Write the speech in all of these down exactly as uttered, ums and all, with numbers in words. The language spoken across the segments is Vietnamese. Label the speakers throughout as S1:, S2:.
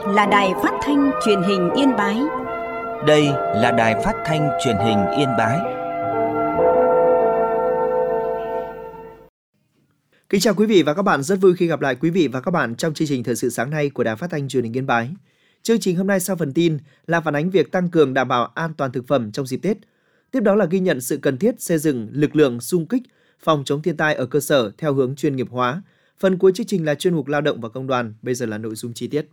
S1: là Đài Phát thanh Truyền hình Yên Bái.
S2: Đây là Đài Phát thanh Truyền hình Yên Bái.
S3: Kính chào quý vị và các bạn, rất vui khi gặp lại quý vị và các bạn trong chương trình Thời sự sáng nay của Đài Phát thanh Truyền hình Yên Bái. Chương trình hôm nay sau phần tin là phản ánh việc tăng cường đảm bảo an toàn thực phẩm trong dịp Tết. Tiếp đó là ghi nhận sự cần thiết xây dựng lực lượng xung kích phòng chống thiên tai ở cơ sở theo hướng chuyên nghiệp hóa. Phần cuối chương trình là chuyên mục Lao động và Công đoàn. Bây giờ là nội dung chi tiết.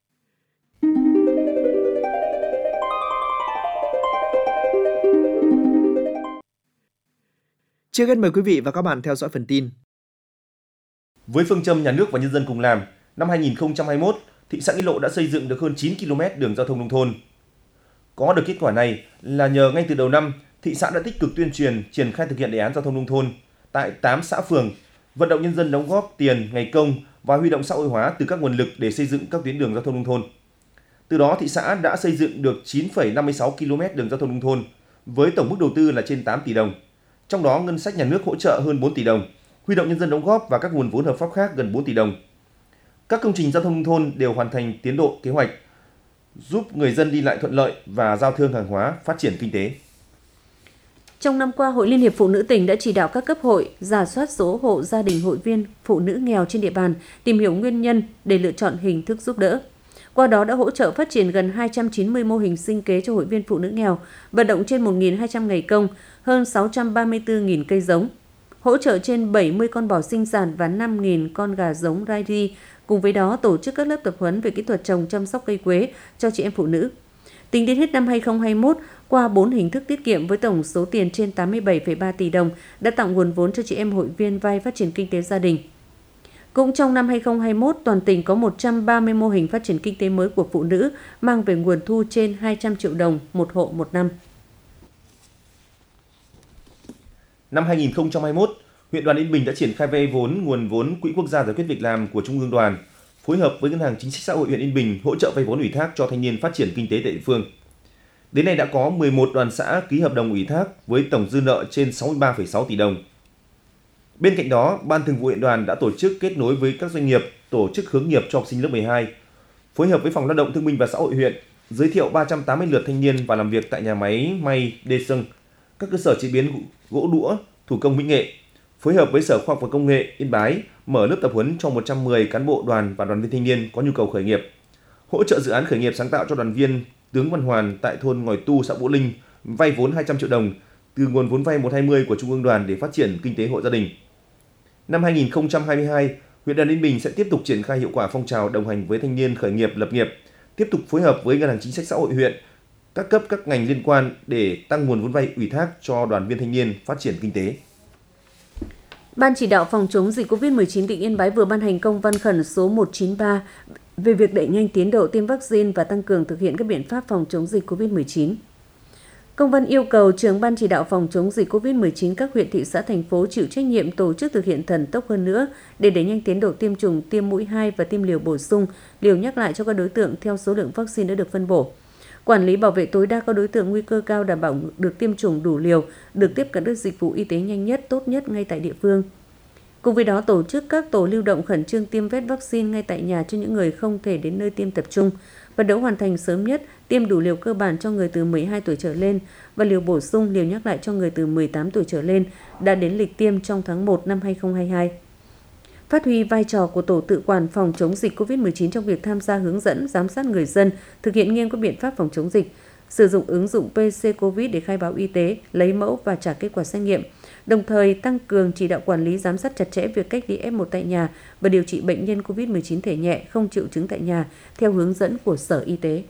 S3: Trước hết mời quý vị và các bạn theo dõi phần tin.
S4: Với phương châm nhà nước và nhân dân cùng làm, năm hai nghìn không trăm hai mươi mốt, thị xã Nghĩa Lộ đã xây dựng được hơn chín ki lô mét đường giao thông nông thôn. Có được kết quả này là nhờ ngay từ đầu năm, thị xã đã tích cực tuyên truyền, triển khai thực hiện đề án giao thông nông thôn tại tám xã phường, vận động nhân dân đóng góp tiền, ngày công và huy động xã hội hóa từ các nguồn lực để xây dựng các tuyến đường giao thông nông thôn. Từ đó, thị xã đã xây dựng được chín phẩy năm mươi sáu ki lô mét đường giao thông nông thôn với tổng mức đầu tư là trên tám tỷ đồng. Trong đó, ngân sách nhà nước hỗ trợ hơn bốn tỷ đồng, huy động nhân dân đóng góp và các nguồn vốn hợp pháp khác gần bốn tỷ đồng. Các công trình giao thông nông thôn đều hoàn thành tiến độ kế hoạch, giúp người dân đi lại thuận lợi và giao thương hàng hóa, phát triển kinh tế.
S5: Trong năm qua, Hội Liên hiệp Phụ nữ tỉnh đã chỉ đạo các cấp hội rà soát số hộ gia đình hội viên phụ nữ nghèo trên địa bàn, tìm hiểu nguyên nhân để lựa chọn hình thức giúp đỡ. Qua đó đã hỗ trợ phát triển gần hai trăm chín mươi mô hình sinh kế cho hội viên phụ nữ nghèo, vận động trên một nghìn hai trăm ngày công, hơn sáu trăm ba mươi tư nghìn cây giống, hỗ trợ trên bảy mươi con bò sinh sản và năm nghìn con gà giống Raidi. Cùng với đó, tổ chức các lớp tập huấn về kỹ thuật trồng chăm sóc cây quế cho chị em phụ nữ. Tính đến hết năm hai nghìn không trăm hai mươi mốt, qua bốn hình thức tiết kiệm với tổng số tiền trên tám mươi bảy phẩy ba tỷ đồng đã tặng nguồn vốn cho chị em hội viên vay phát triển kinh tế gia đình. Cũng trong năm hai nghìn không trăm hai mươi mốt, toàn tỉnh có một trăm ba mươi mô hình phát triển kinh tế mới của phụ nữ, mang về nguồn thu trên hai trăm triệu đồng một hộ một năm.
S4: Năm hai nghìn không trăm hai mươi mốt, huyện đoàn Yên Bình đã triển khai vay vốn nguồn vốn Quỹ Quốc gia giải quyết việc làm của Trung ương Đoàn, phối hợp với Ngân hàng Chính sách Xã hội huyện Yên Bình hỗ trợ vay vốn ủy thác cho thanh niên phát triển kinh tế tại địa phương. Đến nay đã có mười một đoàn xã ký hợp đồng ủy thác với tổng dư nợ trên sáu mươi ba phẩy sáu tỷ đồng. Bên cạnh đó, Ban Thường vụ huyện đoàn đã tổ chức kết nối với các doanh nghiệp, tổ chức hướng nghiệp cho học sinh lớp mười hai, phối hợp với Phòng Lao động Thương binh và Xã hội huyện, giới thiệu ba trăm tám mươi lượt thanh niên vào làm việc tại nhà máy may Đê Sưng, các cơ sở chế biến gỗ đũa, thủ công mỹ nghệ, phối hợp với Sở Khoa học và Công nghệ Yên Bái mở lớp tập huấn cho một trăm mười cán bộ đoàn và đoàn viên thanh niên có nhu cầu khởi nghiệp, hỗ trợ dự án khởi nghiệp sáng tạo cho đoàn viên Tướng Văn Hoàn tại thôn Ngòi Tu, xã Vũ Linh vay vốn hai trăm triệu đồng từ nguồn vốn vay một trăm hai mươi của Trung ương Đoàn để phát triển kinh tế hộ gia đình. Năm hai nghìn không trăm hai mươi hai, huyện đoàn Yên Bình sẽ tiếp tục triển khai hiệu quả phong trào đồng hành với thanh niên khởi nghiệp lập nghiệp, tiếp tục phối hợp với Ngân hàng Chính sách Xã hội huyện, các cấp các ngành liên quan để tăng nguồn vốn vay ủy thác cho đoàn viên thanh niên phát triển kinh tế.
S5: Ban chỉ đạo phòng chống dịch covid mười chín tỉnh Yên Bái vừa ban hành công văn khẩn số một chín ba về việc đẩy nhanh tiến độ tiêm vaccine và tăng cường thực hiện các biện pháp phòng chống dịch covid mười chín. Công văn yêu cầu trưởng Ban chỉ đạo phòng chống dịch covid mười chín các huyện, thị xã, thành phố chịu trách nhiệm tổ chức thực hiện thần tốc hơn nữa để đẩy nhanh tiến độ tiêm chủng, tiêm mũi hai và tiêm liều bổ sung, liều nhắc lại cho các đối tượng theo số lượng vaccine đã được phân bổ. Quản lý bảo vệ tối đa các đối tượng nguy cơ cao, đảm bảo được tiêm chủng đủ liều, được tiếp cận các dịch vụ y tế nhanh nhất, tốt nhất ngay tại địa phương. Cùng với đó, tổ chức các tổ lưu động khẩn trương tiêm vét vaccine ngay tại nhà cho những người không thể đến nơi tiêm tập trung, phấn đấu hoàn thành sớm nhất tiêm đủ liều cơ bản cho người từ mười hai tuổi trở lên và liều bổ sung, liều nhắc lại cho người từ mười tám tuổi trở lên đã đến lịch tiêm trong tháng một năm hai nghìn không trăm hai mươi hai. Phát huy vai trò của tổ tự quản phòng chống dịch covid mười chín trong việc tham gia hướng dẫn, giám sát người dân, thực hiện nghiêm các biện pháp phòng chống dịch, sử dụng ứng dụng pê xê Covid để khai báo y tế, lấy mẫu và trả kết quả xét nghiệm, đồng thời tăng cường chỉ đạo quản lý, giám sát chặt chẽ việc cách ly ép một tại nhà và điều trị bệnh nhân covid mười chín thể nhẹ không triệu chứng tại nhà theo hướng dẫn của Sở Y tế.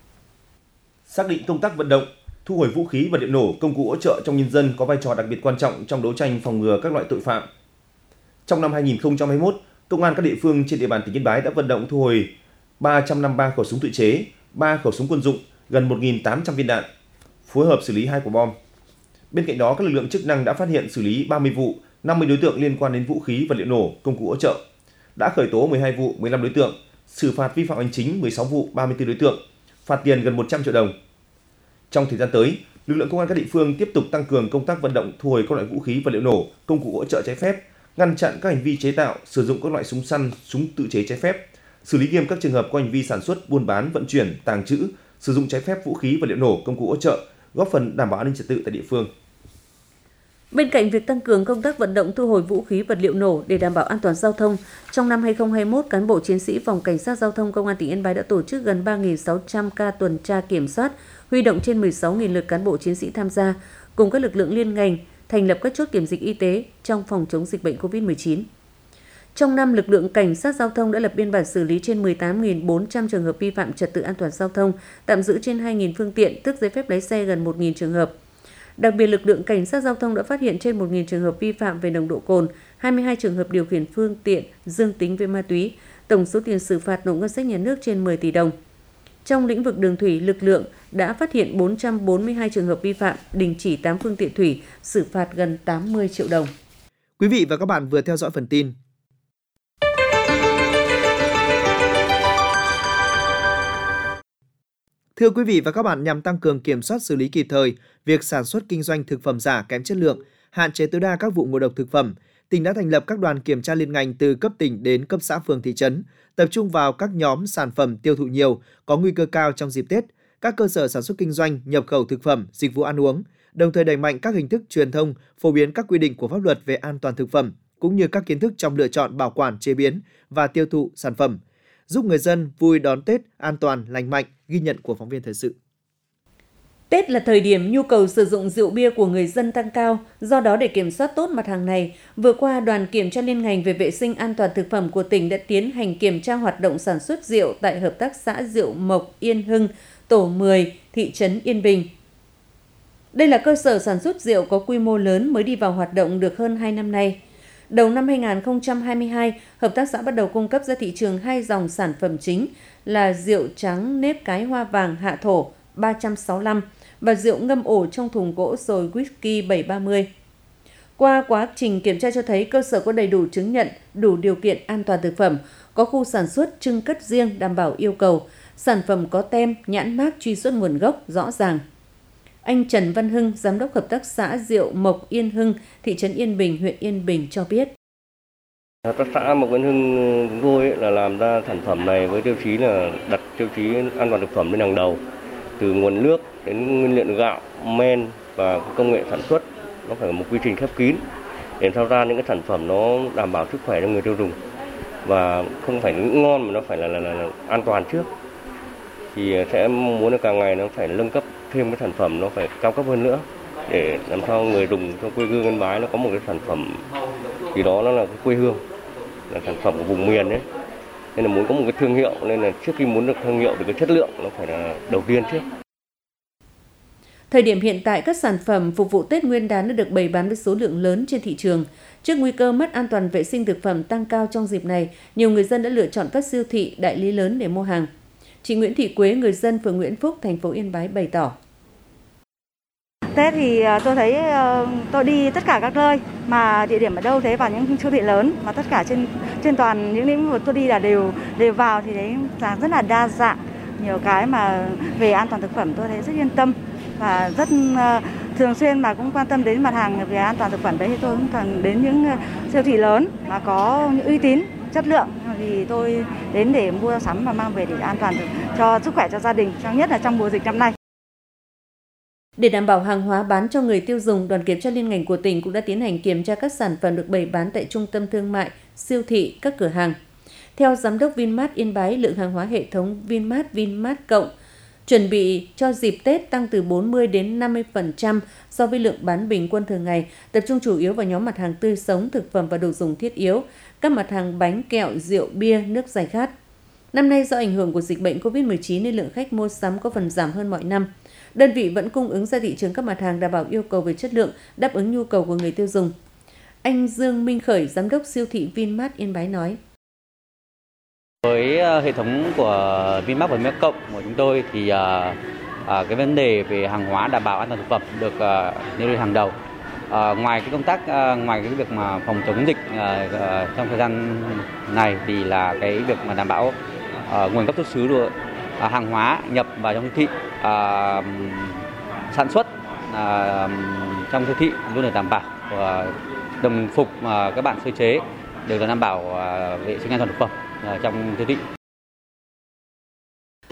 S4: Xác định công tác vận động, thu hồi vũ khí, vật liệu nổ, công cụ hỗ trợ trong nhân dân có vai trò đặc biệt quan trọng trong đấu tranh phòng ngừa các loại tội phạm. Trong năm hai nghìn không trăm hai mươi mốt, Công an các địa phương trên địa bàn tỉnh Yên Bái đã vận động thu hồi ba trăm năm mươi ba khẩu súng tự chế, ba khẩu súng quân dụng, gần một nghìn tám trăm viên đạn, phối hợp xử lý hai quả bom. Bên cạnh đó, các lực lượng chức năng đã phát hiện xử lý ba mươi vụ, năm mươi đối tượng liên quan đến vũ khí, vật liệu nổ, công cụ hỗ trợ, đã khởi tố mười hai vụ, mười lăm đối tượng, xử phạt vi phạm hành chính mười sáu vụ, ba mươi tư đối tượng, phạt tiền gần một trăm triệu đồng. Trong thời gian tới, lực lượng công an các địa phương tiếp tục tăng cường công tác vận động thu hồi các loại vũ khí, vật liệu nổ, công cụ hỗ trợ trái phép, ngăn chặn các hành vi chế tạo, sử dụng các loại súng săn, súng tự chế trái phép, xử lý nghiêm các trường hợp có hành vi sản xuất, buôn bán, vận chuyển, tàng trữ, sử dụng trái phép vũ khí vật liệu nổ, công cụ hỗ trợ, góp phần đảm bảo an ninh trật tự tại địa phương.
S5: Bên cạnh việc tăng cường công tác vận động thu hồi vũ khí vật liệu nổ để đảm bảo an toàn giao thông, trong năm hai không hai mốt, cán bộ chiến sĩ Phòng Cảnh sát Giao thông Công an tỉnh Yên Bái đã tổ chức gần ba nghìn sáu trăm ca tuần tra kiểm soát, huy động trên mười sáu nghìn lượt cán bộ chiến sĩ tham gia, cùng các lực lượng liên ngành, thành lập các chốt kiểm dịch y tế trong phòng chống dịch bệnh covid mười chín. Trong năm, lực lượng Cảnh sát Giao thông đã lập biên bản xử lý trên mười tám nghìn bốn trăm trường hợp vi phạm trật tự an toàn giao thông, tạm giữ trên hai nghìn phương tiện, tước giấy phép lái xe gần một nghìn trường hợp. Đặc biệt, lực lượng Cảnh sát Giao thông đã phát hiện trên một nghìn trường hợp vi phạm về nồng độ cồn, hai mươi hai trường hợp điều khiển phương tiện dương tính với ma túy, tổng số tiền xử phạt nộp ngân sách nhà nước trên mười tỷ đồng. Trong lĩnh vực đường thủy, lực lượng đã phát hiện bốn trăm bốn mươi hai trường hợp vi phạm, đình chỉ tám phương tiện thủy, xử phạt gần tám mươi triệu đồng.
S3: Quý vị và các bạn vừa theo dõi phần tin. Thưa quý vị và các bạn, nhằm tăng cường kiểm soát xử lý kịp thời việc sản xuất kinh doanh thực phẩm giả kém chất lượng, hạn chế tối đa các vụ ngộ độc thực phẩm, tỉnh đã thành lập các đoàn kiểm tra liên ngành từ cấp tỉnh đến cấp xã phường thị trấn, tập trung vào các nhóm sản phẩm tiêu thụ nhiều, có nguy cơ cao trong dịp Tết, các cơ sở sản xuất kinh doanh, nhập khẩu thực phẩm, dịch vụ ăn uống, đồng thời đẩy mạnh các hình thức truyền thông, phổ biến các quy định của pháp luật về an toàn thực phẩm, cũng như các kiến thức trong lựa chọn, bảo quản, chế biến và tiêu thụ sản phẩm, giúp người dân vui đón Tết an toàn, lành mạnh, ghi nhận của phóng viên thời sự.
S5: Tết là thời điểm nhu cầu sử dụng rượu bia của người dân tăng cao, do đó để kiểm soát tốt mặt hàng này, vừa qua đoàn kiểm tra liên ngành về vệ sinh an toàn thực phẩm của tỉnh đã tiến hành kiểm tra hoạt động sản xuất rượu tại Hợp tác xã Rượu Mộc Yên Hưng, tổ mười, thị trấn Yên Bình. Đây là cơ sở sản xuất rượu có quy mô lớn mới đi vào hoạt động được hơn hai năm nay. Đầu năm hai không hai hai, hợp tác xã bắt đầu cung cấp ra thị trường hai dòng sản phẩm chính là rượu trắng nếp cái hoa vàng Hạ Thổ ba trăm sáu mươi lăm và rượu ngâm ổ trong thùng gỗ rồi whisky bảy ba mươi. Qua quá trình kiểm tra cho thấy cơ sở có đầy đủ chứng nhận, đủ điều kiện an toàn thực phẩm, có khu sản xuất trưng cất riêng đảm bảo yêu cầu, sản phẩm có tem, nhãn mác truy xuất nguồn gốc rõ ràng. Anh Trần Văn Hưng, giám đốc hợp tác xã Rượu Mộc Yên Hưng, thị trấn Yên Bình, huyện Yên Bình cho biết.
S6: Hợp tác xã Mộc Yên Hưng chúng tôi là làm ra sản phẩm này với tiêu chí là đặt tiêu chí an toàn thực phẩm lên hàng đầu, từ nguồn nước đến nguyên liệu gạo, men và công nghệ sản xuất, nó phải là một quy trình khép kín để sao ra những cái sản phẩm nó đảm bảo sức khỏe cho người tiêu dùng và không phải ngon mà nó phải là, là, là, là an toàn trước. Thì sẽ muốn là càng ngày nó phải nâng cấp thêm cái sản phẩm nó phải cao cấp hơn nữa để làm sao người dùng trong quê hương Yên Bái nó có một cái sản phẩm thì đó nó là cái quê hương, là sản phẩm của vùng miền đấy, nên là muốn có một cái thương hiệu, nên là trước khi muốn được thương hiệu thì cái chất lượng nó phải là đầu tiên trước.
S5: Thời điểm hiện tại, các sản phẩm phục vụ Tết Nguyên đán đã được bày bán với số lượng lớn trên thị trường. Trước nguy cơ mất an toàn vệ sinh thực phẩm tăng cao trong dịp này, nhiều người dân đã lựa chọn các siêu thị, đại lý lớn để mua hàng. Chị Nguyễn Thị Quế, người dân phường Nguyễn Phúc, thành phố Yên Bái bày tỏ.
S7: Tết thì tôi thấy tôi đi tất cả các nơi, mà địa điểm ở đâu thế, vào những siêu thị lớn, mà tất cả trên trên toàn những lĩnh vực tôi đi là đều đều vào thì đấy là rất là đa dạng, nhiều cái mà về an toàn thực phẩm tôi thấy rất yên tâm và rất uh, thường xuyên mà cũng quan tâm đến mặt hàng về an toàn thực phẩm đấy, thì tôi cũng cần đến những uh, siêu thị lớn mà có những uy tín, chất lượng thì tôi đến để mua sắm và mang về để an toàn cho sức khỏe cho gia đình, nhất là trong mùa dịch năm nay.
S5: Để đảm bảo hàng hóa bán cho người tiêu dùng, đoàn kiểm tra liên ngành của tỉnh cũng đã tiến hành kiểm tra các sản phẩm được bày bán tại trung tâm thương mại, siêu thị, các cửa hàng. Theo Giám đốc Vinmart Yên Bái, lượng hàng hóa hệ thống Vinmart, Vinmart Cộng chuẩn bị cho dịp Tết tăng từ bốn mươi đến năm mươi phần trăm so với lượng bán bình quân thường ngày, tập trung chủ yếu vào nhóm mặt hàng tươi sống, thực phẩm và đồ dùng thiết yếu, các mặt hàng bánh, kẹo, rượu, bia, nước giải khát. Năm nay do ảnh hưởng của dịch bệnh covid mười chín nên lượng khách mua sắm có phần giảm hơn mọi năm. Đơn vị vẫn cung ứng ra thị trường các mặt hàng đảm bảo yêu cầu về chất lượng, đáp ứng nhu cầu của người tiêu dùng. Anh Dương Minh Khởi, giám đốc siêu thị Vinmart Yên Bái nói.
S8: Với hệ thống của Vinmart và Vinmart Cộng của chúng tôi thì à, à, cái vấn đề về hàng hóa đảm bảo an toàn thực phẩm được à, nêu lên hàng đầu. À, ngoài cái công tác à, ngoài cái việc mà phòng chống dịch à, à, trong thời gian này thì là cái việc mà đảm bảo à, nguồn gốc xuất xứ được à, hàng hóa nhập vào trong siêu thị, à, sản xuất à, trong siêu thị luôn được đảm bảo, à, đồng phục mà các bạn sơ chế đều là đảm bảo à, vệ sinh an toàn thực phẩm trong siêu thị.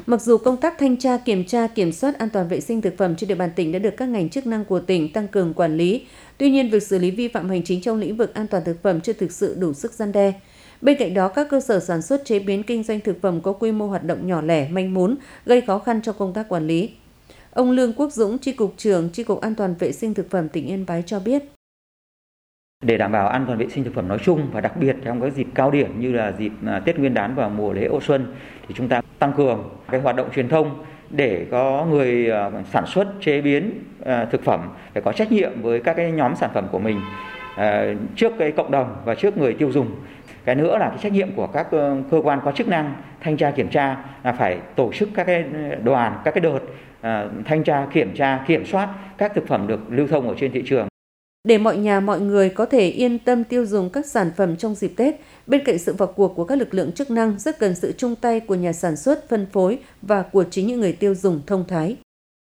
S5: Mặc dù công tác thanh tra, kiểm tra, kiểm soát an toàn vệ sinh thực phẩm trên địa bàn tỉnh đã được các ngành chức năng của tỉnh tăng cường quản lý, tuy nhiên việc xử lý vi phạm hành chính trong lĩnh vực an toàn thực phẩm chưa thực sự đủ sức răn đe. Bên cạnh đó, các cơ sở sản xuất chế biến kinh doanh thực phẩm có quy mô hoạt động nhỏ lẻ, manh mún, gây khó khăn cho công tác quản lý. Ông Lương Quốc Dũng, Chi cục trưởng Chi cục An toàn vệ sinh thực phẩm tỉnh Yên Bái cho biết.
S9: Để đảm bảo an toàn vệ sinh thực phẩm nói chung và đặc biệt trong các dịp cao điểm như là dịp Tết Nguyên đán và mùa lễ Ổ Xuân thì chúng ta tăng cường cái hoạt động truyền thông để có người sản xuất chế biến thực phẩm phải có trách nhiệm với các cái nhóm sản phẩm của mình trước cái cộng đồng và trước người tiêu dùng. Cái nữa là cái trách nhiệm của các cơ quan có chức năng thanh tra kiểm tra là phải tổ chức các cái đoàn, các cái đợt thanh tra kiểm tra kiểm soát các thực phẩm được lưu thông ở trên thị trường.
S5: Để mọi nhà mọi người có thể yên tâm tiêu dùng các sản phẩm trong dịp Tết, bên cạnh sự vào cuộc của các lực lượng chức năng rất cần sự chung tay của nhà sản xuất, phân phối và của chính những người tiêu dùng thông thái.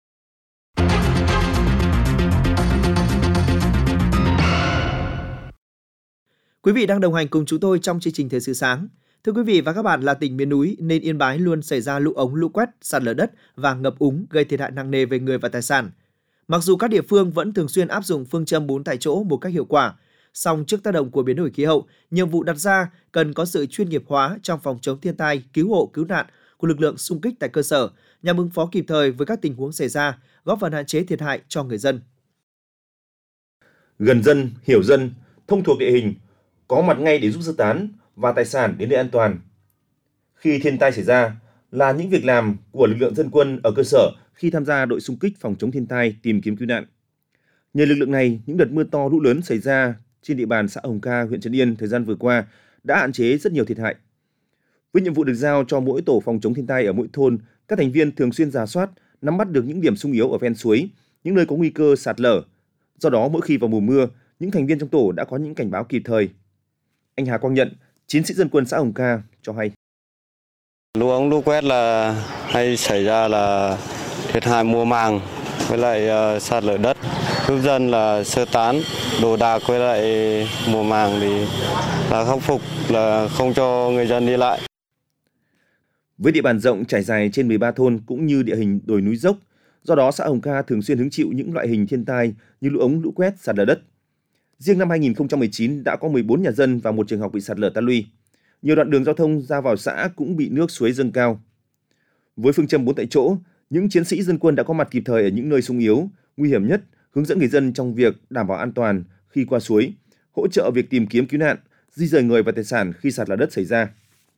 S3: Quý vị đang đồng hành cùng chúng tôi trong chương trình Thời sự sáng. Thưa quý vị và các bạn, là tỉnh miền núi nên Yên Bái luôn xảy ra lũ ống, lũ quét, sạt lở đất và ngập úng gây thiệt hại nặng nề về người và tài sản. Mặc dù các địa phương vẫn thường xuyên áp dụng phương châm bốn tại chỗ một cách hiệu quả, song trước tác động của biến đổi khí hậu, nhiệm vụ đặt ra cần có sự chuyên nghiệp hóa trong phòng chống thiên tai, cứu hộ, cứu nạn của lực lượng xung kích tại cơ sở nhằm ứng phó kịp thời với các tình huống xảy ra, góp phần hạn chế thiệt hại cho người dân.
S4: Gần dân, hiểu dân, thông thuộc địa hình, có mặt ngay để giúp sơ tán và tài sản đến nơi an toàn. Khi thiên tai xảy ra là những việc làm của lực lượng dân quân ở cơ sở khi tham gia đội xung kích phòng chống thiên tai, tìm kiếm cứu nạn. Nhờ lực lượng này, những đợt mưa to lũ lớn xảy ra trên địa bàn xã Hồng Ca, huyện Trấn Yên thời gian vừa qua đã hạn chế rất nhiều thiệt hại. Với nhiệm vụ được giao cho mỗi tổ phòng chống thiên tai ở mỗi thôn, các thành viên thường xuyên rà soát, nắm bắt được những điểm xung yếu ở ven suối, những nơi có nguy cơ sạt lở. Do đó, mỗi khi vào mùa mưa, những thành viên trong tổ đã có những cảnh báo kịp thời. Anh Hà Quang Nhận, chiến sĩ dân quân xã Hồng Ca cho hay.
S10: Lũ ống lũ quét là hay xảy ra là thiệt hại mùa màng với lại uh, sạt lở đất, giúp dân là sơ tán đồ đạc với lại mùa màng thì là khắc phục là không cho người dân đi lại.
S4: Với địa bàn rộng trải dài trên mười ba thôn cũng như địa hình đồi núi dốc, do đó xã Hồng Ca thường xuyên hứng chịu những loại hình thiên tai như lũ ống lũ quét, sạt lở đất. Riêng năm hai nghìn không trăm mười chín đã có mười bốn nhà dân và một trường học bị sạt lở tan luy. Nhiều đoạn đường giao thông ra vào xã cũng bị nước suối dâng cao. Với phương châm bốn tại chỗ, những chiến sĩ dân quân đã có mặt kịp thời ở những nơi xung yếu, nguy hiểm nhất, hướng dẫn người dân trong việc đảm bảo an toàn khi qua suối, hỗ trợ việc tìm kiếm cứu nạn, di dời người và tài sản khi sạt lở đất xảy ra.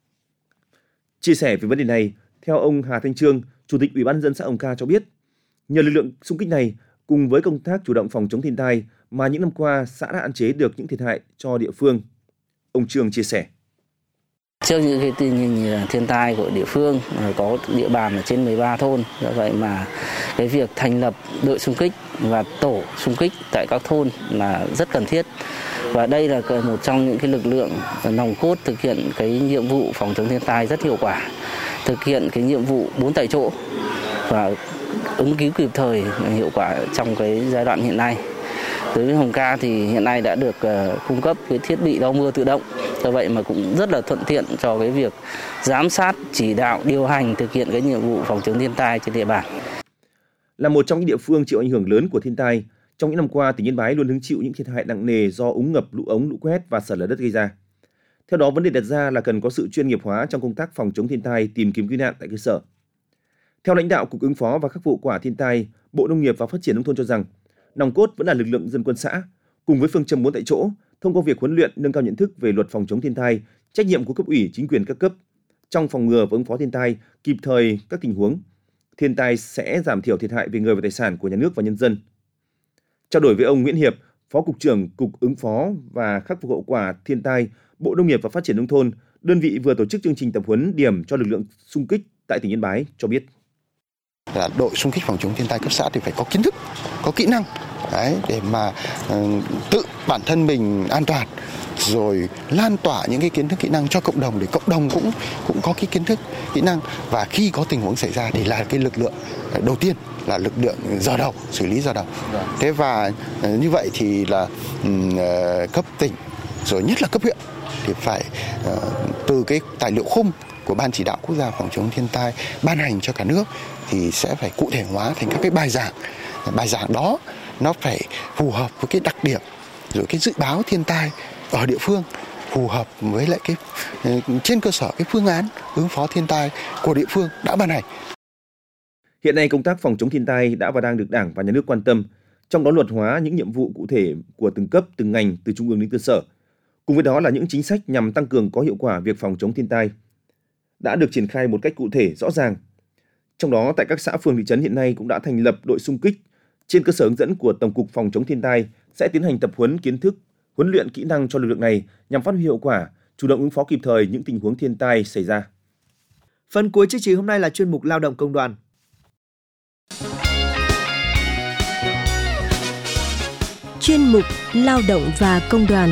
S4: Chia sẻ về vấn đề này, theo ông Hà Thanh Trương, Chủ tịch Ủy ban nhân dân xã Hồng Ca cho biết, nhờ lực lượng xung kích này cùng với công tác chủ động phòng chống thiên tai mà những năm qua xã đã hạn chế được những thiệt hại cho địa phương. Ông Trương chia sẻ.
S11: Trước những cái tình hình thiên tai của địa phương có địa bàn ở trên mười ba thôn, do vậy mà cái việc thành lập đội xung kích và tổ xung kích tại các thôn là rất cần thiết. Và đây là một trong những cái lực lượng nòng cốt thực hiện cái nhiệm vụ phòng chống thiên tai rất hiệu quả, thực hiện cái nhiệm vụ bốn tại chỗ và ứng cứu kịp thời hiệu quả trong cái giai đoạn hiện nay. Đối với Hồng Ca thì hiện nay đã được uh, cung cấp cái thiết bị đo mưa tự động, do vậy mà cũng rất là thuận tiện cho cái việc giám sát, chỉ đạo, điều hành thực hiện cái nhiệm vụ phòng chống thiên tai trên địa bàn.
S4: Là một trong những địa phương chịu ảnh hưởng lớn của thiên tai, trong những năm qua tỉnh Yên Bái luôn hứng chịu những thiệt hại nặng nề do úng ngập, lũ ống, lũ quét và sạt lở đất gây ra. Theo đó, vấn đề đặt ra là cần có sự chuyên nghiệp hóa trong công tác phòng chống thiên tai, tìm kiếm cứu nạn tại cơ sở. Theo lãnh đạo Cục Ứng phó và Khắc phục hậu quả thiên tai, Bộ Nông nghiệp và Phát triển nông thôn cho rằng nòng cốt vẫn là lực lượng dân quân xã, cùng với phương châm bốn tại chỗ, thông qua việc huấn luyện, nâng cao nhận thức về luật phòng chống thiên tai, trách nhiệm của cấp ủy, chính quyền các cấp trong phòng ngừa và ứng phó thiên tai, kịp thời các tình huống thiên tai sẽ giảm thiểu thiệt hại về người và tài sản của nhà nước và nhân dân. Trao đổi với ông Nguyễn Hiệp, Phó Cục trưởng Cục Ứng phó và Khắc phục hậu quả thiên tai, Bộ Nông nghiệp và Phát triển nông thôn, đơn vị vừa tổ chức chương trình tập huấn điểm cho lực lượng xung kích tại tỉnh Yên Bái cho biết.
S12: Là đội xung kích phòng chống thiên tai cấp xã thì phải có kiến thức, có kỹ năng đấy, để mà uh, tự bản thân mình an toàn, rồi lan tỏa những cái kiến thức kỹ năng cho cộng đồng để cộng đồng cũng cũng có cái kiến thức kỹ năng, và khi có tình huống xảy ra thì là cái lực lượng đầu tiên, là lực lượng dò đầu, xử lý dò đầu. Thế và uh, như vậy thì là uh, cấp tỉnh rồi nhất là cấp huyện thì phải uh, từ cái tài liệu khung của Ban Chỉ đạo Quốc gia phòng chống thiên tai ban hành cho cả nước thì sẽ phải cụ thể hóa thành các cái bài giảng. Bài giảng đó nó phải phù hợp với cái đặc điểm rồi cái dự báo thiên tai ở địa phương, phù hợp với lại cái trên cơ sở cái phương án ứng phó thiên tai của địa phương đã ban hành.
S4: Hiện nay công tác phòng chống thiên tai đã và đang được Đảng và Nhà nước quan tâm, trong đó luật hóa những nhiệm vụ cụ thể của từng cấp, từng ngành từ trung ương đến cơ sở. Cùng với đó là những chính sách nhằm tăng cường có hiệu quả việc phòng chống thiên tai đã được triển khai một cách cụ thể, rõ ràng. Trong đó tại các xã phường thị trấn hiện nay cũng đã thành lập đội xung kích trên cơ sở hướng dẫn của Tổng cục Phòng chống thiên tai sẽ tiến hành tập huấn kiến thức, huấn luyện kỹ năng cho lực lượng này nhằm phát huy hiệu quả, chủ động ứng phó kịp thời những tình huống thiên tai xảy ra.
S3: Phần cuối chương trình hôm nay là chuyên mục Lao động công đoàn.
S1: Chuyên mục Lao động và công đoàn.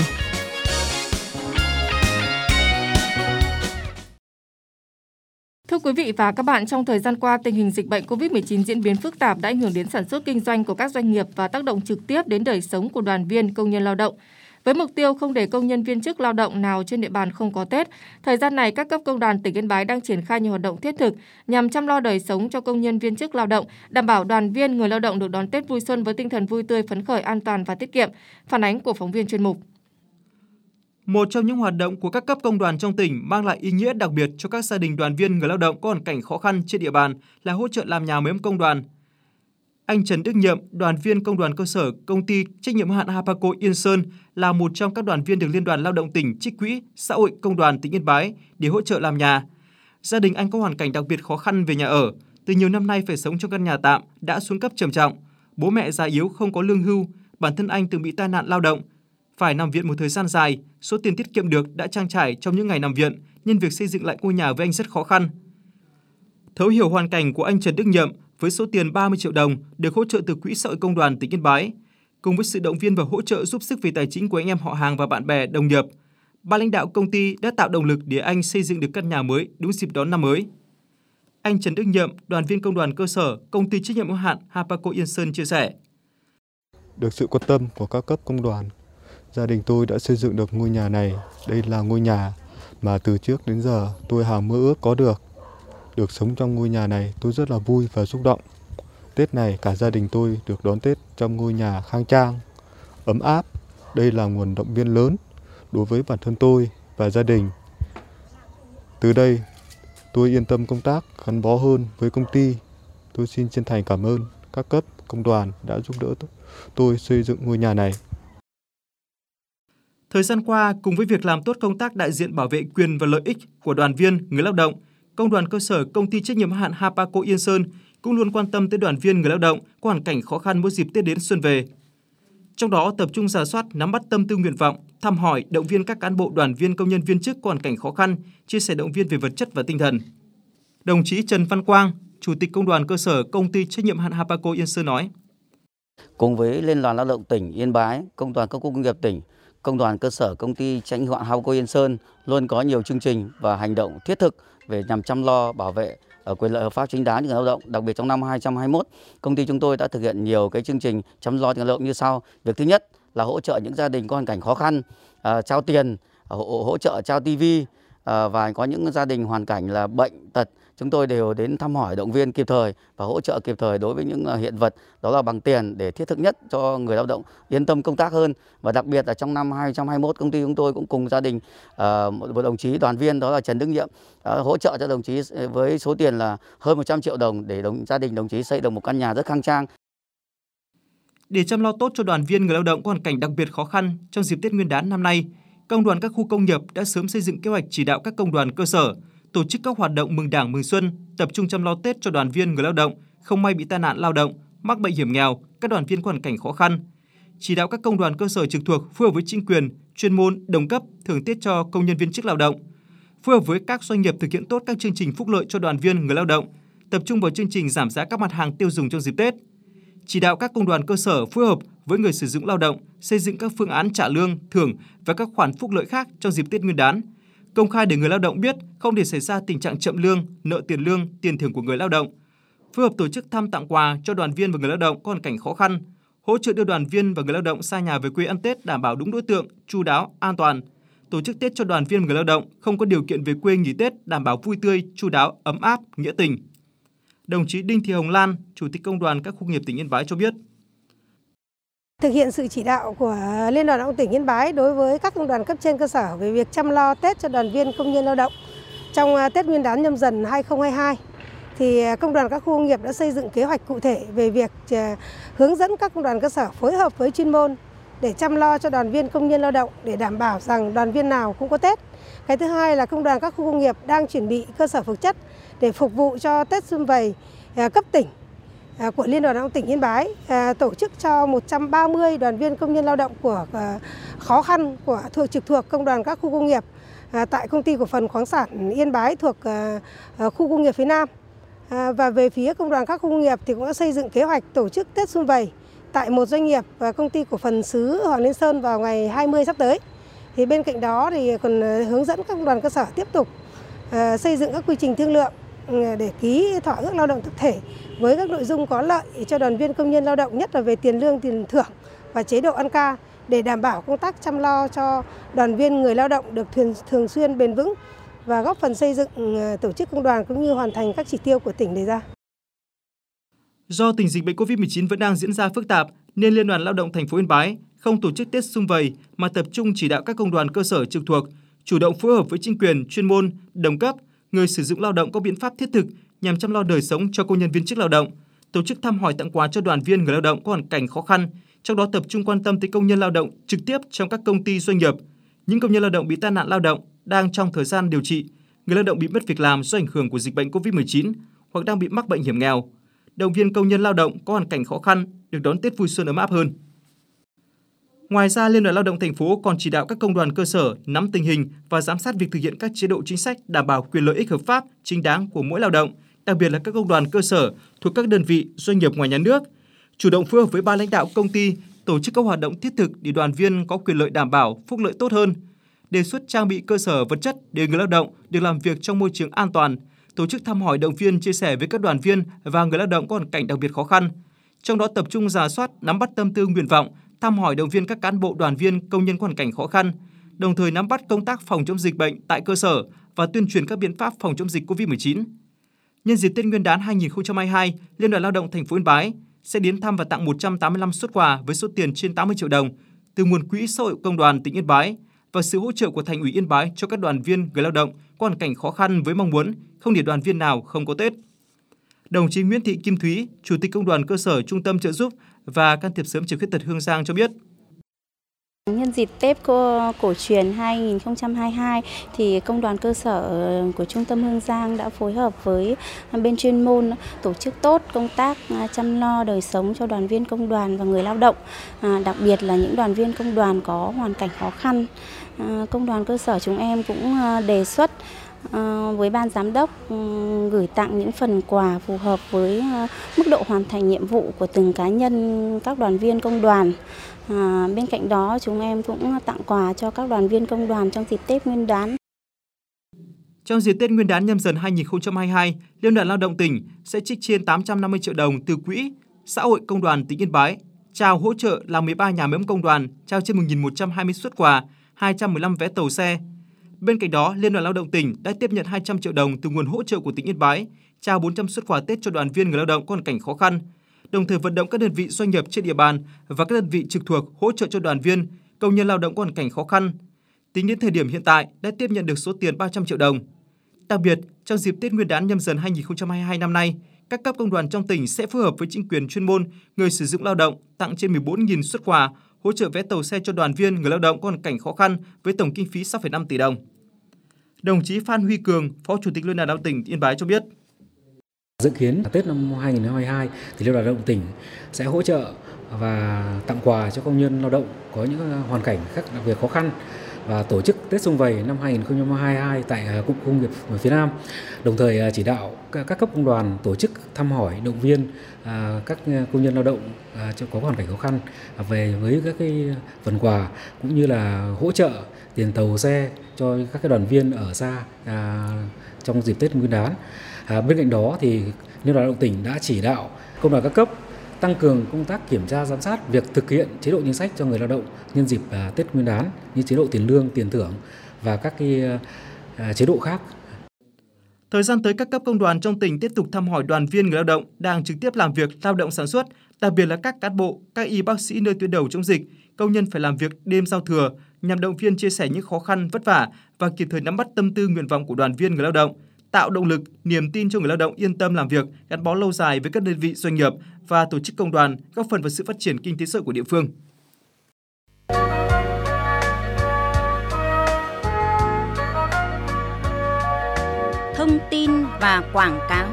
S13: Thưa quý vị và các bạn, trong thời gian qua, tình hình dịch bệnh covid mười chín diễn biến phức tạp đã ảnh hưởng đến sản xuất kinh doanh của các doanh nghiệp và tác động trực tiếp đến đời sống của đoàn viên, công nhân lao động. Với mục tiêu không để công nhân viên chức lao động nào trên địa bàn không có Tết, thời gian này các cấp công đoàn tỉnh Yên Bái đang triển khai nhiều hoạt động thiết thực nhằm chăm lo đời sống cho công nhân viên chức lao động, đảm bảo đoàn viên, người lao động được đón Tết vui xuân với tinh thần vui tươi, phấn khởi, an toàn và tiết kiệm. Phản ánh của phóng viên chuyên mục.
S14: Một trong những hoạt động của các cấp công đoàn trong tỉnh mang lại ý nghĩa đặc biệt cho các gia đình đoàn viên người lao động có hoàn cảnh khó khăn trên địa bàn là hỗ trợ làm nhà mới công đoàn. Anh Trần Đức Nhiệm, đoàn viên công đoàn cơ sở công ty trách nhiệm hữu hạn Hapaco Yên Sơn là một trong các đoàn viên được Liên đoàn Lao động tỉnh trích quỹ xã hội công đoàn tỉnh Yên Bái để hỗ trợ làm nhà. Gia đình anh có hoàn cảnh đặc biệt khó khăn về nhà ở, từ nhiều năm nay phải sống trong căn nhà tạm đã xuống cấp trầm trọng. Bố mẹ già yếu không có lương hưu, bản thân anh từng bị tai nạn lao động, phải nằm viện một thời gian dài, số tiền tiết kiệm được đã trang trải trong những ngày nằm viện, nên việc xây dựng lại ngôi nhà với anh rất khó khăn. Thấu hiểu hoàn cảnh của anh Trần Đức Nhiệm, với số tiền ba mươi triệu đồng được hỗ trợ từ Quỹ xã hội công đoàn tỉnh Yên Bái, cùng với sự động viên và hỗ trợ giúp sức về tài chính của anh em họ hàng và bạn bè đồng nghiệp, ban lãnh đạo công ty đã tạo động lực để anh xây dựng được căn nhà mới đúng dịp đón năm mới. Anh Trần Đức Nhiệm, đoàn viên công đoàn cơ sở công ty trách nhiệm hữu hạn Hapaco Yên Sơn chia sẻ:
S15: Được sự quan tâm của các cấp công đoàn, gia đình tôi đã xây dựng được ngôi nhà này. Đây là ngôi nhà mà từ trước đến giờ tôi hằng mơ ước có được. Được sống trong ngôi nhà này tôi rất là vui và xúc động. Tết này cả gia đình tôi được đón Tết trong ngôi nhà khang trang, ấm áp. Đây là nguồn động viên lớn đối với bản thân tôi và gia đình. Từ đây tôi yên tâm công tác, gắn bó hơn với công ty. Tôi xin chân thành cảm ơn các cấp công đoàn đã giúp đỡ tôi xây dựng ngôi nhà này.
S14: Thời gian qua, cùng với việc làm tốt công tác đại diện bảo vệ quyền và lợi ích của đoàn viên, người lao động, Công đoàn cơ sở công ty trách nhiệm hữu hạn Hapaco Yên Sơn cũng luôn quan tâm tới đoàn viên người lao động có hoàn cảnh khó khăn mỗi dịp Tết đến xuân về. Trong đó tập trung rà soát, nắm bắt tâm tư nguyện vọng, thăm hỏi, động viên các cán bộ đoàn viên công nhân viên chức có hoàn cảnh khó khăn, chia sẻ động viên về vật chất và tinh thần. Đồng chí Trần Văn Quang, Chủ tịch Công đoàn cơ sở công ty trách nhiệm hữu hạn Hapaco Yên Sơn nói:
S16: Cùng với Liên đoàn Lao động tỉnh Yên Bái, Công đoàn các khu công nghiệp tỉnh, Công đoàn cơ sở công ty trách nhiệm hữu hạn Hapaco Yên Sơn luôn có nhiều chương trình và hành động thiết thực về nhằm chăm lo bảo vệ ở quyền lợi hợp pháp chính đáng cho người lao động. Đặc biệt trong năm hai không hai mốt, công ty chúng tôi đã thực hiện nhiều cái chương trình chăm lo cho người lao động như sau. Việc thứ nhất là hỗ trợ những gia đình có hoàn cảnh khó khăn, uh, trao tiền, hỗ, hỗ trợ trao tivi, uh, và có những gia đình hoàn cảnh là bệnh tật, chúng tôi đều đến thăm hỏi, động viên kịp thời và hỗ trợ kịp thời đối với những hiện vật, đó là bằng tiền để thiết thực nhất cho người lao động yên tâm công tác hơn. Và đặc biệt là trong năm hai không hai mốt, công ty chúng tôi cũng cùng gia đình uh, một đồng chí đoàn viên đó là Trần Đức Nhiệm uh, hỗ trợ cho đồng chí với số tiền là hơn một trăm triệu đồng để đồng, gia đình đồng chí xây được một căn nhà rất khang trang.
S14: Để chăm lo tốt cho đoàn viên người lao động có hoàn cảnh đặc biệt khó khăn trong dịp Tết Nguyên đán năm nay, Công đoàn các khu công nghiệp đã sớm xây dựng kế hoạch chỉ đạo các công đoàn cơ sở tổ chức các hoạt động mừng Đảng mừng Xuân, tập trung chăm lo Tết cho đoàn viên người lao động không may bị tai nạn lao động, mắc bệnh hiểm nghèo, các đoàn viên có hoàn cảnh khó khăn. Chỉ đạo các công đoàn cơ sở trực thuộc phối hợp với chính quyền, chuyên môn, đồng cấp thưởng Tết cho công nhân viên chức lao động, phối hợp với các doanh nghiệp thực hiện tốt các chương trình phúc lợi cho đoàn viên người lao động, tập trung vào chương trình giảm giá các mặt hàng tiêu dùng trong dịp Tết. Chỉ đạo các công đoàn cơ sở phối hợp với người sử dụng lao động xây dựng các phương án trả lương, thưởng và các khoản phúc lợi khác trong dịp Tết Nguyên đán, công khai để người lao động biết, không để xảy ra tình trạng chậm lương, nợ tiền lương, tiền thưởng của người lao động. Phối hợp tổ chức thăm tặng quà cho đoàn viên và người lao động có hoàn cảnh khó khăn, hỗ trợ đưa đoàn viên và người lao động xa nhà về quê ăn Tết đảm bảo đúng đối tượng, chu đáo, an toàn. tổ chức Tết cho đoàn viên người lao động không có điều kiện về quê nghỉ Tết đảm bảo vui tươi, chu đáo, ấm áp, nghĩa tình. Đồng chí Đinh Thị Hồng Lan, Chủ tịch Công đoàn các khu công nghiệp tỉnh Yên Bái cho biết.
S17: Thực hiện sự chỉ đạo của Liên đoàn Lao động tỉnh Yên Bái đối với các công đoàn cấp trên cơ sở về việc chăm lo Tết cho đoàn viên công nhân lao động trong Tết Nguyên đán Nhâm Dần hai không hai hai, thì công đoàn các khu công nghiệp đã xây dựng kế hoạch cụ thể về việc hướng dẫn các công đoàn cơ sở phối hợp với chuyên môn để chăm lo cho đoàn viên công nhân lao động để đảm bảo rằng đoàn viên nào cũng có Tết. Cái thứ hai là công đoàn các khu công nghiệp đang chuẩn bị cơ sở vật chất để phục vụ cho Tết Sum Vầy cấp tỉnh của Liên đoàn Lao động tỉnh Yên Bái, tổ chức cho một trăm ba mươi đoàn viên công nhân lao động của khó khăn của thuộc trực thuộc công đoàn các khu công nghiệp tại Công ty Cổ phần Khoáng sản Yên Bái thuộc khu công nghiệp phía Nam. Và về phía công đoàn các khu công nghiệp thì cũng đã xây dựng kế hoạch tổ chức Tết Sum Vầy tại một doanh nghiệp và Công ty Cổ phần Sứ Hoàng Liên Sơn vào ngày hai mươi sắp tới. Thì bên cạnh đó thì còn hướng dẫn các đoàn cơ sở tiếp tục xây dựng các quy trình thương lượng để ký thỏa ước lao động tập thể với các nội dung có lợi cho đoàn viên công nhân lao động, nhất là về tiền lương, tiền thưởng và chế độ ăn ca, để đảm bảo công tác chăm lo cho đoàn viên người lao động được thường, thường xuyên, bền vững và góp phần xây dựng tổ chức công đoàn cũng như hoàn thành các chỉ tiêu của tỉnh đề ra.
S14: Do tình dịch bệnh covid mười chín vẫn đang diễn ra phức tạp nên Liên đoàn Lao động thành phố Yên Bái không tổ chức Tết Sum Vầy mà tập trung chỉ đạo các công đoàn cơ sở trực thuộc chủ động phối hợp với chính quyền, chuyên môn, đồng cấp, người sử dụng lao động có biện pháp thiết thực nhằm chăm lo đời sống cho công nhân viên chức lao động, tổ chức thăm hỏi tặng quà cho đoàn viên người lao động có hoàn cảnh khó khăn, trong đó tập trung quan tâm tới công nhân lao động trực tiếp trong các công ty doanh nghiệp, những công nhân lao động bị tai nạn lao động đang trong thời gian điều trị, người lao động bị mất việc làm do ảnh hưởng của dịch bệnh covid mười chín hoặc đang bị mắc bệnh hiểm nghèo, động viên công nhân lao động có hoàn cảnh khó khăn được đón Tết vui xuân ấm áp hơn. Ngoài ra, Liên đoàn Lao động thành phố còn chỉ đạo các công đoàn cơ sở nắm tình hình và giám sát việc thực hiện các chế độ chính sách đảm bảo quyền lợi ích hợp pháp, chính đáng của mỗi lao động, đặc biệt là các công đoàn cơ sở thuộc các đơn vị doanh nghiệp ngoài nhà nước, chủ động phối hợp với ban lãnh đạo công ty tổ chức các hoạt động thiết thực để đoàn viên có quyền lợi đảm bảo, phúc lợi tốt hơn, đề xuất trang bị cơ sở vật chất để người lao động được làm việc trong môi trường an toàn, tổ chức thăm hỏi, động viên, chia sẻ với các đoàn viên và người lao động có hoàn cảnh đặc biệt khó khăn, trong đó tập trung rà soát, nắm bắt tâm tư, nguyện vọng, thăm hỏi, động viên các cán bộ, đoàn viên, công nhân có hoàn cảnh khó khăn, đồng thời nắm bắt công tác phòng chống dịch bệnh tại cơ sở và tuyên truyền các biện pháp phòng chống dịch covid mười chín. Nhân dịp Tết Nguyên đán hai không hai hai, Liên đoàn Lao động thành phố Yên Bái sẽ đến thăm và tặng một trăm tám mươi lăm suất quà với số tiền trên tám mươi triệu đồng từ nguồn quỹ xã hội công đoàn tỉnh Yên Bái và sự hỗ trợ của Thành ủy Yên Bái cho các đoàn viên người lao động có hoàn cảnh khó khăn với mong muốn không để đoàn viên nào không có Tết. Đồng chí Nguyễn Thị Kim Thúy, Chủ tịch Công đoàn cơ sở Trung tâm trợ giúp và can thiệp sớm trẻ khuyết tật Hương Giang cho biết.
S18: Nhân dịp Tết cổ, cổ truyền hai không hai hai thì công đoàn cơ sở của Trung tâm Hương Giang đã phối hợp với bên chuyên môn tổ chức tốt công tác chăm lo đời sống cho đoàn viên công đoàn và người lao động, à, đặc biệt là những đoàn viên công đoàn có hoàn cảnh khó khăn. À, công đoàn cơ sở chúng em cũng đề xuất với ban giám đốc gửi tặng những phần quà phù hợp với mức độ hoàn thành nhiệm vụ của từng cá nhân các đoàn viên công đoàn. À, bên cạnh đó chúng em cũng tặng quà cho các đoàn viên công đoàn trong dịp Tết Nguyên đán.
S14: Trong dịp Tết Nguyên đán Nhâm Dần hai không hai hai, Liên đoàn Lao động tỉnh sẽ trích trên tám trăm năm mươi triệu đồng từ quỹ xã hội công đoàn tỉnh Yên Bái, trao hỗ trợ làm mười ba nhà máy ấm công đoàn, trao trên một nghìn một trăm hai mươi suất quà, hai trăm mười lăm vé tàu xe. Bên cạnh đó, Liên đoàn Lao động tỉnh đã tiếp nhận hai trăm triệu đồng từ nguồn hỗ trợ của tỉnh Yên Bái, trao bốn trăm suất quà Tết cho đoàn viên người lao động có hoàn cảnh khó khăn, đồng thời vận động các đơn vị doanh nghiệp trên địa bàn và các đơn vị trực thuộc hỗ trợ cho đoàn viên, công nhân lao động có hoàn cảnh khó khăn. Tính đến thời điểm hiện tại đã tiếp nhận được số tiền ba trăm triệu đồng. Đặc biệt, trong dịp Tết Nguyên đán Nhâm Dần hai không hai hai năm nay, các cấp công đoàn trong tỉnh sẽ phối hợp với chính quyền chuyên môn, người sử dụng lao động tặng trên mười bốn nghìn suất quà, hỗ trợ vé tàu xe cho đoàn viên người lao động có hoàn cảnh khó khăn với tổng kinh phí sáu phẩy năm tỷ đồng. Đồng chí Phan Huy Cường, Phó Chủ tịch Liên đoàn Lao động tỉnh Yên Bái cho biết.
S19: Dự kiến Tết năm hai không hai hai thì Liên đoàn Lao động tỉnh sẽ hỗ trợ và tặng quà cho công nhân lao động có những hoàn cảnh khác đặc biệt khó khăn và tổ chức Tết Sum Vầy năm hai không hai hai tại Cụm Công nghiệp phía Nam. Đồng thời chỉ đạo các cấp công đoàn tổ chức thăm hỏi, động viên các công nhân lao động có hoàn cảnh khó khăn về với các cái phần quà cũng như là hỗ trợ tiền tàu xe cho các cái đoàn viên ở xa trong dịp Tết Nguyên đán. À, bên cạnh đó thì Liên đoàn Lao động tỉnh đã chỉ đạo công đoàn các cấp tăng cường công tác kiểm tra giám sát việc thực hiện chế độ chính sách cho người lao động nhân dịp Tết Nguyên đán như chế độ tiền lương, tiền thưởng và các cái chế độ khác.
S14: Thời gian tới, các cấp công đoàn trong tỉnh tiếp tục thăm hỏi đoàn viên người lao động đang trực tiếp làm việc lao động sản xuất, đặc biệt là các cán bộ, các y bác sĩ nơi tuyến đầu chống dịch, công nhân phải làm việc đêm giao thừa nhằm động viên chia sẻ những khó khăn vất vả và kịp thời nắm bắt tâm tư nguyện vọng của đoàn viên người lao động, tạo động lực, niềm tin cho người lao động yên tâm làm việc, gắn bó lâu dài với các đơn vị doanh nghiệp và tổ chức công đoàn, góp phần vào sự phát triển kinh tế xã hội của địa phương.
S20: Thông tin và quảng cáo.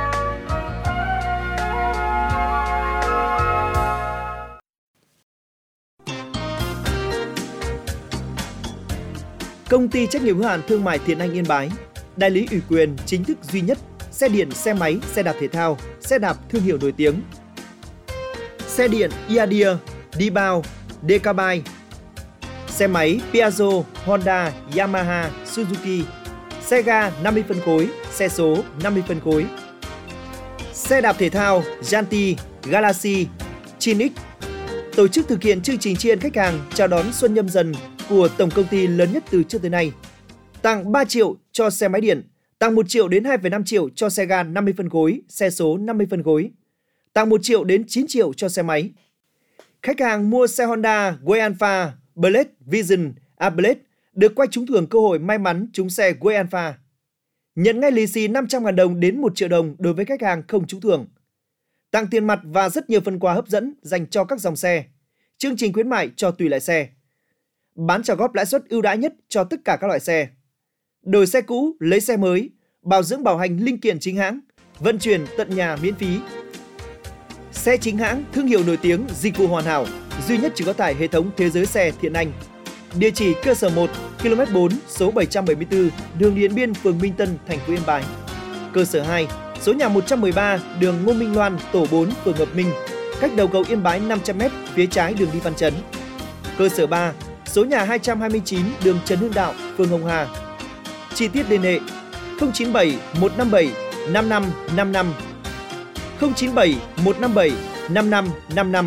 S3: Công ty trách nhiệm hữu hạn thương mại Thiện Anh Yên Bái, đại lý ủy quyền chính thức duy nhất xe điện, xe máy, xe đạp thể thao, xe đạp thương hiệu nổi tiếng. Xe điện Iadia, Dibao, Decabai, xe máy Piaggio, Honda, Yamaha, Suzuki, xe ga năm mươi phân khối, xe số năm mươi phân khối. Xe đạp thể thao Yanti, Galaxy, Chinix. Tổ chức thực hiện chương trình tri ân khách hàng chào đón Xuân Nhâm Dần của tổng công ty lớn nhất từ trước tới nay. Tặng ba triệu cho xe máy điện, tặng một triệu đến hai phẩy năm triệu cho xe ga năm mươi phân khối, xe số năm mươi phân khối. Tặng một triệu đến chín triệu cho xe máy. Khách hàng mua xe Honda Way Alpha, Blade, Vision, A Blade được quay trúng thưởng cơ hội may mắn trúng xe Way Alpha. Nhận ngay lì xì năm trăm nghìn đồng đến một triệu đồng đối với khách hàng không trúng thưởng. Tặng tiền mặt và rất nhiều phần quà hấp dẫn dành cho các dòng xe. Chương trình khuyến mại cho tùy loại xe. Bán trả góp lãi suất ưu đãi nhất cho tất cả các loại xe. Đổi xe cũ, lấy xe mới, bảo dưỡng bảo hành linh kiện chính hãng, vận chuyển tận nhà miễn phí. Xe chính hãng, thương hiệu nổi tiếng, dịch vụ hoàn hảo, duy nhất chỉ có tại hệ thống Thế giới xe Thiện Anh. Địa chỉ cơ sở một, ki lô mét bốn, số bảy trăm bảy mươi tư, đường Điện Biên, phường Minh Tân, thành phố Yên Bái. Cơ sở hai, số nhà một trăm mười ba, đường Ngô Minh Loan, tổ bốn, phường Hợp Minh, cách đầu cầu Yên Bái năm trăm mét, phía trái đường đi Văn Chấn. Cơ sở ba, số nhà hai trăm hai mươi chín, đường Trần Hưng Đạo, phường Hồng Hà. Chi tiết liên hệ không chín bảy một năm bảy năm năm năm năm, không chín bảy một năm bảy năm năm năm năm.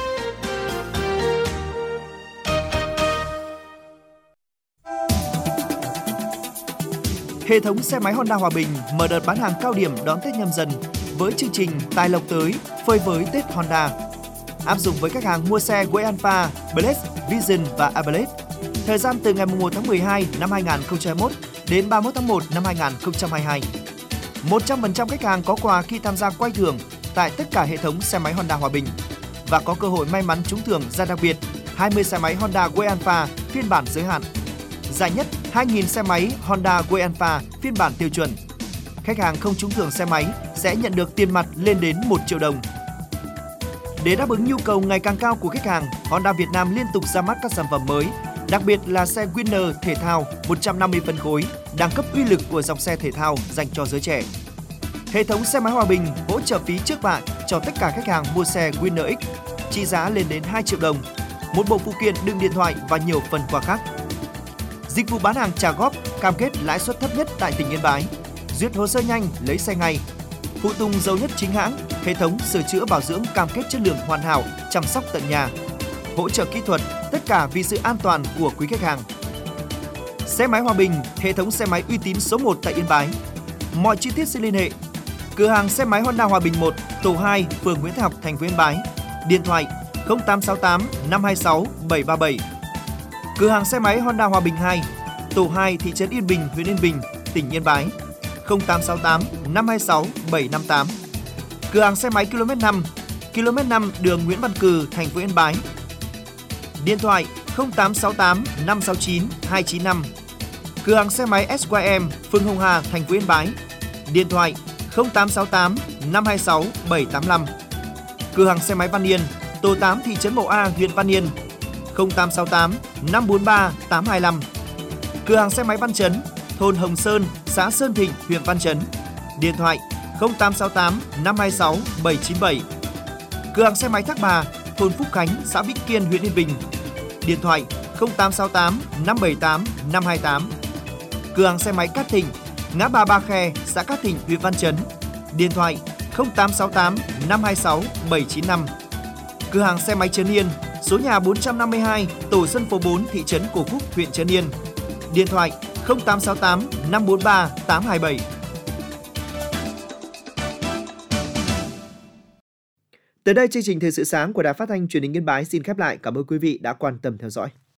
S3: Hệ thống xe máy Honda Hòa Bình mở đợt bán hàng cao điểm đón Tết Nhâm Dần với chương trình Tài lộc tới, phơi với Tết Honda. Áp dụng với khách hàng mua xe Way Alpha, Blade, Vision và A Blade. Thời gian từ ngày một tháng mười hai năm hai nghìn không trăm hai mươi mốt đến ba mươi mốt tháng một năm hai nghìn không trăm hai mươi hai. một trăm phần trăm khách hàng có quà khi tham gia quay thưởng tại tất cả hệ thống xe máy Honda Hòa Bình và có cơ hội may mắn trúng thưởng giải đặc biệt hai mươi xe máy Honda Way Alpha phiên bản giới hạn. Giải nhất hai nghìn xe máy Honda Way Alpha phiên bản tiêu chuẩn. Khách hàng không trúng thưởng xe máy sẽ nhận được tiền mặt lên đến một triệu đồng. Để đáp ứng nhu cầu ngày càng cao của khách hàng, Honda Việt Nam liên tục ra mắt các sản phẩm mới, đặc biệt là xe Winner thể thao một trăm năm mươi phân khối, đẳng cấp uy lực của dòng xe thể thao dành cho giới trẻ. Hệ thống xe máy Hòa Bình hỗ trợ phí trước bạ cho tất cả khách hàng mua xe Winner X, trị giá lên đến hai triệu đồng, một bộ phụ kiện đựng điện thoại và nhiều phần quà khác. Dịch vụ bán hàng trả góp, cam kết lãi suất thấp nhất tại tỉnh Yên Bái, duyệt hồ sơ nhanh, lấy xe ngay. Phụ tùng dầu nhất chính hãng, hệ thống sửa chữa bảo dưỡng cam kết chất lượng hoàn hảo, chăm sóc tận nhà. Hỗ trợ kỹ thuật, tất cả vì sự an toàn của quý khách hàng. Xe máy Hòa Bình, hệ thống xe máy uy tín số một tại Yên Bái. Mọi chi tiết xin liên hệ. Cửa hàng xe máy Honda Hòa Bình một, tổ hai, phường Nguyễn Thái Học, thành phố Yên Bái. Điện thoại không tám sáu tám năm hai sáu bảy ba bảy. Cửa hàng xe máy Honda Hòa Bình hai, tổ hai, thị trấn Yên Bình, huyện Yên Bình, tỉnh Yên Bái. không tám sáu tám năm hai sáu bảy năm tám. Cửa hàng xe máy ki lô mét năm, ki lô mét năm, đường Nguyễn Văn Cừ, thành phố Yên Bái. Điện thoại không tám sáu tám năm sáu chín hai chín năm. Cửa hàng xe máy ét y em, phường Hồng Hà, thành phố Yên Bái. Điện thoại không tám sáu tám năm hai sáu bảy tám năm. Cửa hàng xe máy Văn Yên, tổ tám, thị trấn Mậu A, huyện Văn Yên. không tám sáu tám năm bốn ba tám hai lăm. Cửa hàng xe máy Văn Chấn, thôn Hồng Sơn, xã Sơn Thịnh, huyện Văn Chấn. Điện thoại không tám sáu tám năm hai sáu bảy chín bảy. Cửa hàng xe máy Thác Bà, thôn Phúc Khánh, xã Vĩnh Kiên, huyện Yên Bình. Điện thoại không tám sáu tám năm bảy tám năm hai tám. Cửa hàng xe máy Cát Thịnh, ngã ba Ba Khe, xã Cát Thịnh, huyện Văn Chấn. Điện thoại không tám sáu tám năm hai sáu bảy chín năm. Cửa hàng xe máy Trấn Yên, số nhà bốn trăm năm mươi hai, tổ dân phố bốn, thị trấn Cổ Phúc, huyện Trấn Yên. Điện thoại không tám sáu tám năm bốn ba tám hai bảy. Tới đây chương trình Thời sự sáng của Đài Phát thanh Truyền hình Yên Bái xin khép lại. Cảm ơn quý vị đã quan tâm theo dõi.